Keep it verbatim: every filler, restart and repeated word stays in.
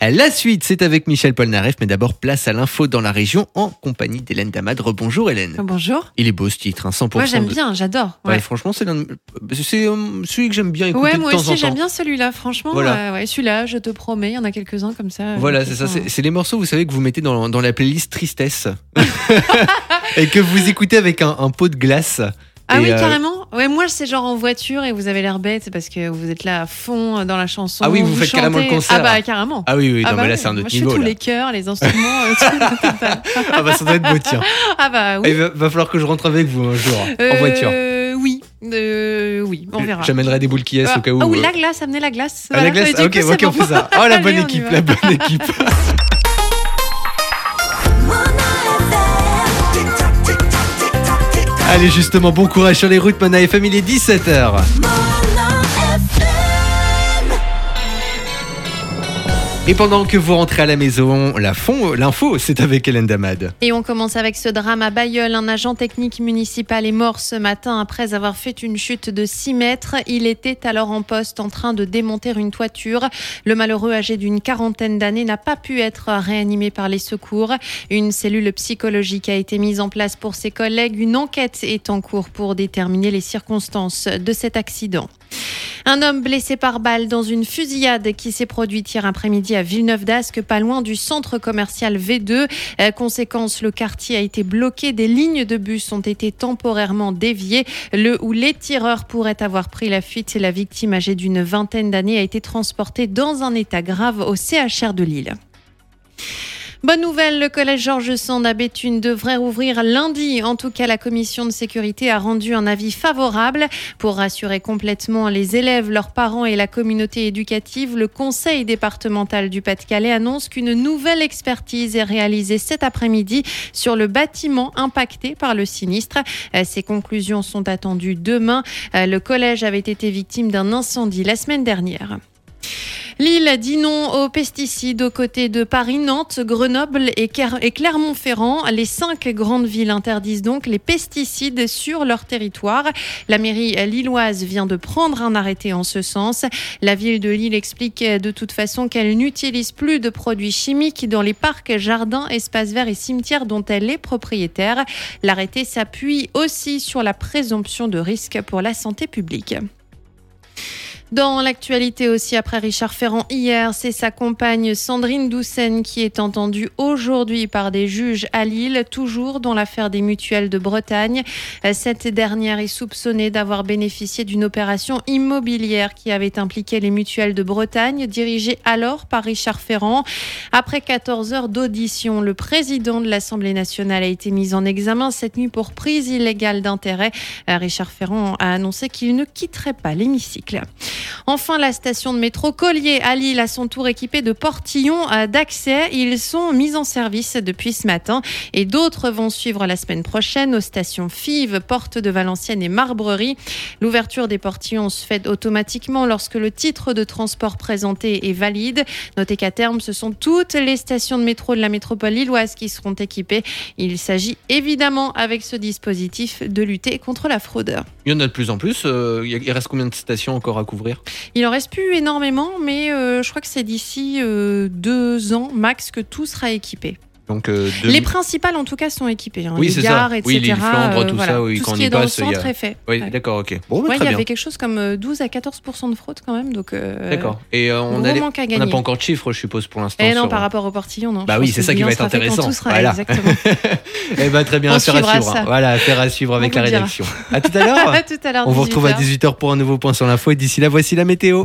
La suite, c'est avec Michel Polnareff, mais d'abord place à l'info dans la région en compagnie d'Hélène Damad. Rebonjour Hélène. Bonjour. Il est beau ce titre, hein, cent pour cent. Moi j'aime de... bien, j'adore. Ouais. Ouais, franchement, c'est, l'un de... c'est euh, celui que j'aime bien écouter ouais, de moi temps aussi, en temps. j'aime bien celui-là, franchement. Voilà. Euh, ouais, celui-là, je te promets, il y en a quelques-uns comme ça. Voilà, c'est ça. C'est, c'est les morceaux, vous savez, que vous mettez dans, dans la playlist Tristesse et que vous écoutez avec un, un pot de glace. Ah et oui, euh... carrément. Ouais, moi, c'est genre en voiture et vous avez l'air bête parce que vous êtes là à fond dans la chanson. Ah oui, vous, vous faites chantez. carrément le concert. Ah bah, carrément. Ah oui, oui, ah non, bah, mais là, c'est un autre moi, niveau. Je fais tous là. les chœurs, les instruments. euh, tout, ah bah, ça doit être beau, tiens. Ah bah, oui. Il va, va falloir que je rentre avec vous un jour, euh, en voiture. Euh, oui, euh, oui, on verra. J'amènerai des boules qui est ah, au cas où. Ah oui, euh... la glace, amenez la glace. Ah, voilà, la glace, ah, ok, ok, on fait ça. Oh, la bonne Allez, équipe, la bonne équipe. Allez, justement, bon courage sur les routes, Mona F M, il est dix-sept heures. Et pendant que vous rentrez à la maison, la fond, l'info, c'est avec Hélène Damad. Et on commence avec ce drame à Bailleul. Un agent technique municipal est mort ce matin après avoir fait une chute de six mètres. Il était alors en poste en train de démonter une toiture. Le malheureux, âgé d'une quarantaine d'années, n'a pas pu être réanimé par les secours. Une cellule psychologique a été mise en place pour ses collègues. Une enquête est en cours pour déterminer les circonstances de cet accident. Un homme blessé par balle dans une fusillade qui s'est produite hier après-midi à Villeneuve-d'Ascq, pas loin du centre commercial V deux. Euh, conséquence, le quartier a été bloqué. Des lignes de bus ont été temporairement déviées. Le ou les tireurs pourraient avoir pris la fuite. La victime, âgée d'une vingtaine d'années, a été transportée dans un état grave au C H R de Lille. Bonne nouvelle, le collège Georges Sand à Béthune devrait rouvrir lundi. En tout cas, la commission de sécurité a rendu un avis favorable. Pour rassurer complètement les élèves, leurs parents et la communauté éducative, le conseil départemental du Pas-de-Calais annonce qu'une nouvelle expertise est réalisée cet après-midi sur le bâtiment impacté par le sinistre. Ces conclusions sont attendues demain. Le collège avait été victime d'un incendie la semaine dernière. Lille dit non aux pesticides aux côtés de Paris, Nantes, Grenoble et Clermont-Ferrand. Les cinq grandes villes interdisent donc les pesticides sur leur territoire. La mairie lilloise vient de prendre un arrêté en ce sens. La ville de Lille explique de toute façon qu'elle n'utilise plus de produits chimiques dans les parcs, jardins, espaces verts et cimetières dont elle est propriétaire. L'arrêté s'appuie aussi sur la présomption de risque pour la santé publique. Dans l'actualité aussi, après Richard Ferrand hier, c'est sa compagne Sandrine Doucen qui est entendue aujourd'hui par des juges à Lille, toujours dans l'affaire des mutuelles de Bretagne. Cette dernière est soupçonnée d'avoir bénéficié d'une opération immobilière qui avait impliqué les mutuelles de Bretagne, dirigées alors par Richard Ferrand. Après quatorze heures d'audition, le président de l'Assemblée nationale a été mis en examen cette nuit pour prise illégale d'intérêt. Richard Ferrand a annoncé qu'il ne quitterait pas l'hémicycle. Enfin, la station de métro Collier à Lille à son tour équipée de portillons d'accès. Ils sont mis en service depuis ce matin et d'autres vont suivre la semaine prochaine aux stations Fives, Porte de Valenciennes et Marbrerie. L'ouverture des portillons se fait automatiquement lorsque le titre de transport présenté est valide. Notez qu'à terme, ce sont toutes les stations de métro de la métropole lilloise qui seront équipées. Il s'agit évidemment, avec ce dispositif, de lutter contre la fraude. Il y en a de plus en plus. Euh, il reste combien de stations encore à couvrir ? Il en reste plus énormément, mais euh, je crois que c'est d'ici euh, deux ans max que tout sera équipé. Donc, euh, deux... Les principales, en tout cas, sont équipées. Hein. Oui, les c'est gares, ça. et cetera. Oui, l'île Flandre, euh, tout voilà. ça. Oui, tout quand ce on qui y est dans passe, le il y centre a... est fait. Oui, ouais. d'accord, ok. Bon, bah, ouais, très il y bien. avait quelque chose comme douze à quatorze pour cent de fraude quand même. Donc, euh, d'accord. Et euh, on n'a pas encore de chiffres, je suppose, pour l'instant. Et non, sur... par rapport au portillon, non. Bah oui, c'est ça qui va être intéressant. Tout sera, voilà. Exactement. Eh ben, très bien, affaire à suivre. Ça. Voilà, affaire à suivre avec la rédaction. À tout à l'heure. À tout à l'heure. On vous retrouve à dix-huit heures pour un nouveau point sur l'info. Et d'ici là, voici la météo.